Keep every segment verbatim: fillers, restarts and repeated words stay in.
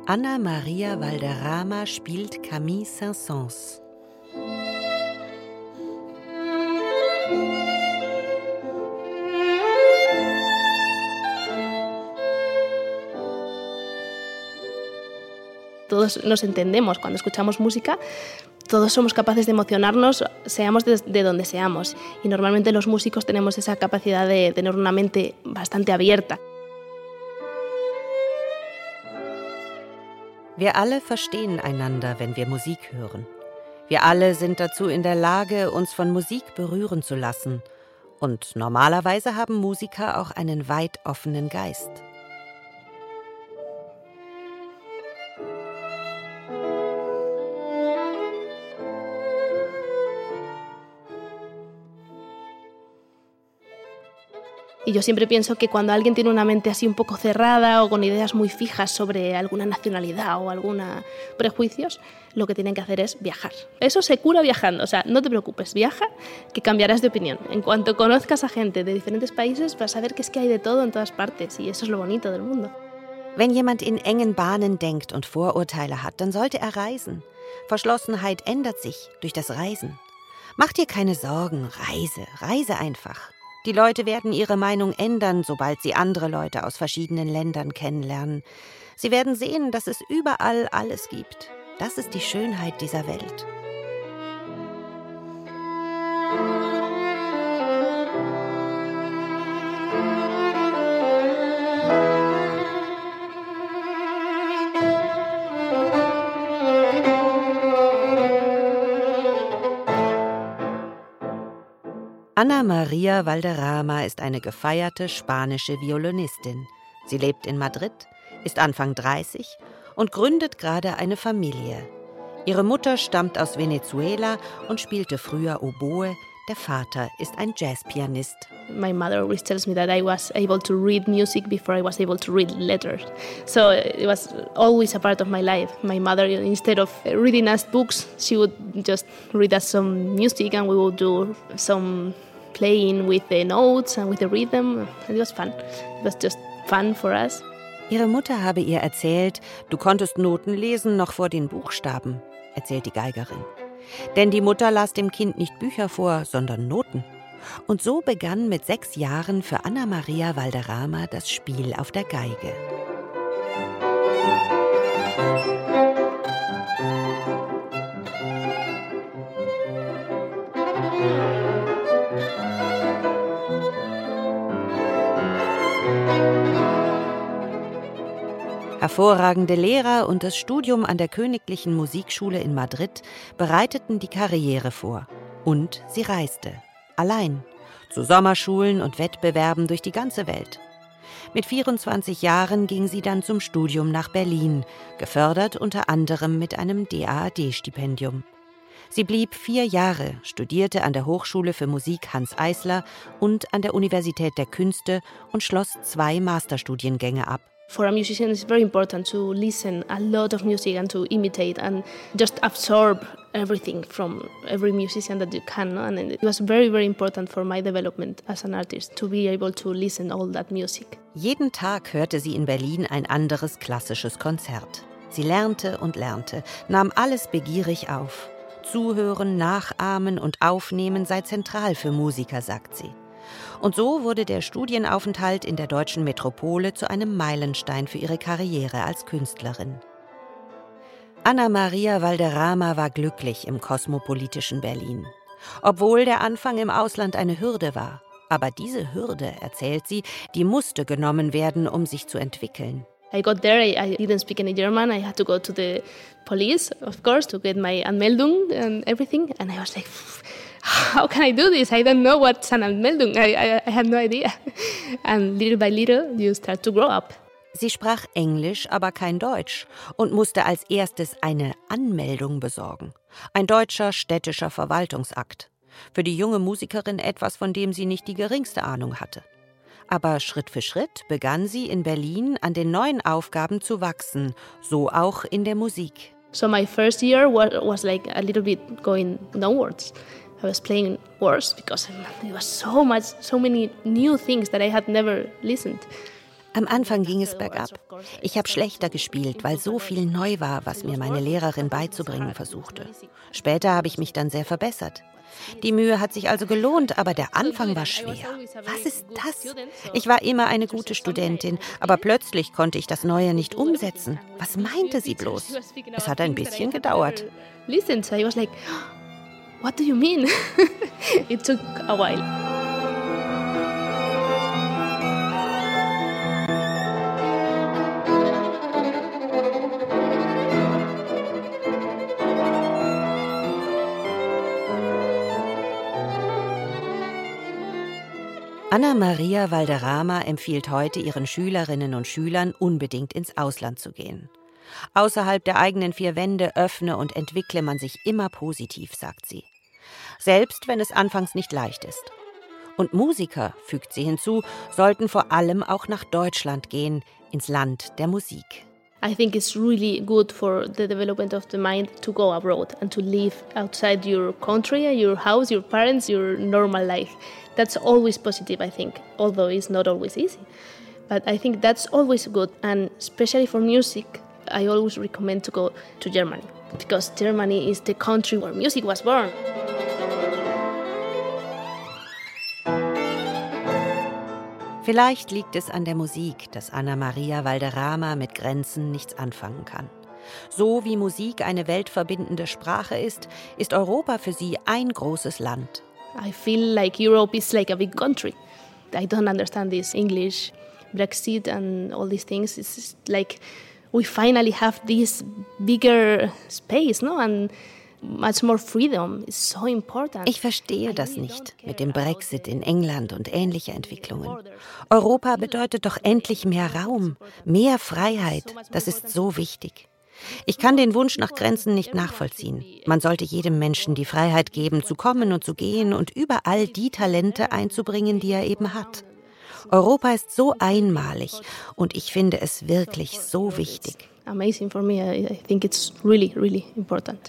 Ana Maria Valderrama spielt Camille Saint-Saëns. Todos nos entendemos cuando escuchamos música, todos somos capaces de emocionarnos, seamos de, de donde seamos. Y normalmente los músicos tenemos esa capacidad de tener una mente bastante abierta. Wir alle verstehen einander, wenn wir Musik hören. Wir alle sind dazu in der Lage, uns von Musik berühren zu lassen. Und normalerweise haben Musiker auch einen weit offenen Geist. Y yo siempre pienso que cuando alguien tiene una mente así un poco cerrada o con ideas muy fijas sobre alguna nacionalidad o algunos prejuicios, lo que tienen que hacer es viajar. Eso se cura viajando, o sea, no te preocupes, viaja, que cambiarás de opinión. En cuanto conozcas a gente de diferentes países, vas a ver que es que hay de todo en todas partes y eso es lo bonito del mundo. Wenn jemand in engen Bahnen denkt und Vorurteile hat, dann sollte er reisen. Verschlossenheit ändert sich durch das Reisen. Mach dir keine Sorgen, reise, reise einfach. Die Leute werden ihre Meinung ändern, sobald sie andere Leute aus verschiedenen Ländern kennenlernen. Sie werden sehen, dass es überall alles gibt. Das ist die Schönheit dieser Welt. Ana Maria Valderrama ist eine gefeierte spanische Violinistin. Sie lebt in Madrid, ist Anfang dreißig und gründet gerade eine Familie. Ihre Mutter stammt aus Venezuela und spielte früher Oboe. Der Vater ist ein Jazzpianist. My mother always tells me that I was able to read music before I was able to read letters. So it was always a part of my life. My mother, instead of reading us books, she would just read us some music and we would do some playing with the notes and with the rhythm. It was fun. It was just fun for us. Ihre Mutter habe ihr erzählt, du konntest Noten lesen noch vor den Buchstaben, erzählt die Geigerin. Denn die Mutter las dem Kind nicht Bücher vor, sondern Noten. Und so begann mit sechs Jahren für Ana Maria Valderrama das Spiel auf der Geige. Hervorragende Lehrer und das Studium an der Königlichen Musikschule in Madrid bereiteten die Karriere vor. Und sie reiste, allein, zu Sommerschulen und Wettbewerben durch die ganze Welt. Mit vierundzwanzig Jahren ging sie dann zum Studium nach Berlin, gefördert unter anderem mit einem D A A D-Stipendium. Sie blieb vier Jahre, studierte an der Hochschule für Musik Hanns Eisler und an der Universität der Künste und schloss zwei Masterstudiengänge ab. For a musician, it's very important to listen a lot of music and to imitate and just absorb everything from every musician that you can. No? And it was very, very important for my development as an artist to be able to listen all that music. Jeden Tag hörte sie in Berlin ein anderes klassisches Konzert. Sie lernte und lernte, nahm alles begierig auf. Zuhören, nachahmen und aufnehmen sei zentral für Musiker, sagt sie. Und so wurde der Studienaufenthalt in der deutschen Metropole zu einem Meilenstein für ihre Karriere als Künstlerin. Ana Maria Valderrama war glücklich im kosmopolitischen Berlin. Obwohl der Anfang im Ausland eine Hürde war. Aber diese Hürde, erzählt sie, die musste genommen werden, um sich zu entwickeln. I got there, I, I didn't speak any German, I had to go to the police, of course, to get my Anmeldung and everything. And I was like, how can I do this? I don't know what's an Anmeldung. I, I, I had no idea. And little by little, you start to grow up. Sie sprach Englisch, aber kein Deutsch und musste als erstes eine Anmeldung besorgen. Ein deutscher städtischer Verwaltungsakt. Für die junge Musikerin etwas, von dem sie nicht die geringste Ahnung hatte. Aber Schritt für Schritt begann sie in Berlin an den neuen Aufgaben zu wachsen, so auch in der Musik. So my first year was, was like a little bit going downwards. I was playing worse because it was so much, so many new things that I had never listened. Am Anfang ging es bergab. Ich habe schlechter gespielt, weil so viel neu war, was mir meine Lehrerin beizubringen versuchte. Später habe ich mich dann sehr verbessert. Die Mühe hat sich also gelohnt, aber der Anfang war schwer. Was ist das? Ich war immer eine gute Studentin, aber plötzlich konnte ich das Neue nicht umsetzen. Was meinte sie bloß? Es hat ein bisschen gedauert. Listen, so I was like, what do you mean? It took a while. Ana Maria Valderrama empfiehlt heute ihren Schülerinnen und Schülern, unbedingt ins Ausland zu gehen. Außerhalb der eigenen vier Wände öffne und entwickle man sich immer positiv, sagt sie. Selbst wenn es anfangs nicht leicht ist. Und Musiker, fügt sie hinzu, sollten vor allem auch nach Deutschland gehen, ins Land der Musik. I think it's really good for the development of the mind to go abroad and to live outside your country, your house, your parents, your normal life. That's always positive, I think, although it's not always easy. But I think that's always good, and especially for music, I always recommend to go to Germany, because Germany is the country where music was born. Vielleicht liegt es an der Musik, dass Ana Maria Valderrama mit Grenzen nichts anfangen kann. So wie Musik eine weltverbindende Sprache ist, ist Europa für sie ein großes Land. I feel like Europe is like a big country. I don't understand this English, Brexit and all these things. It's like we finally have this bigger space, no? And much more freedom is so important. Ich verstehe das nicht mit dem Brexit in England und ähnliche Entwicklungen. Europa bedeutet doch endlich mehr Raum, mehr Freiheit. Das ist so wichtig. Ich kann den Wunsch nach Grenzen nicht nachvollziehen. Man sollte jedem Menschen die Freiheit geben, zu kommen und zu gehen und überall die Talente einzubringen, die er eben hat. Europa ist so einmalig und ich finde es wirklich so wichtig. Amazing for me. I think it's really, really important.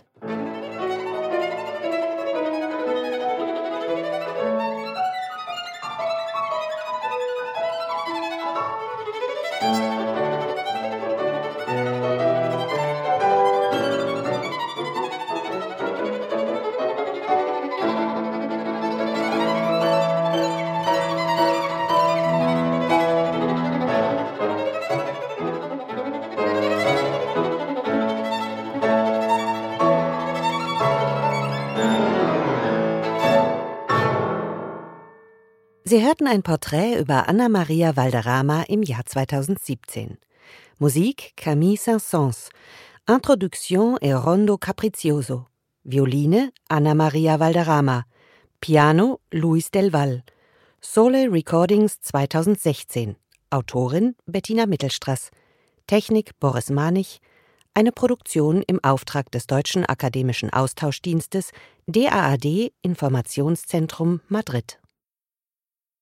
Sie hörten ein Porträt über Ana Maria Valderrama im Jahr zweitausendsiebzehn. Musik Camille Saint-Saëns, Introduction e Rondo Capriccioso, Violine Ana Maria Valderrama, Piano Luis del Val, Sole Recordings zweitausendsechzehn, Autorin Bettina Mittelstraß, Technik Boris Manich, eine Produktion im Auftrag des Deutschen Akademischen Austauschdienstes D A A D Informationszentrum Madrid.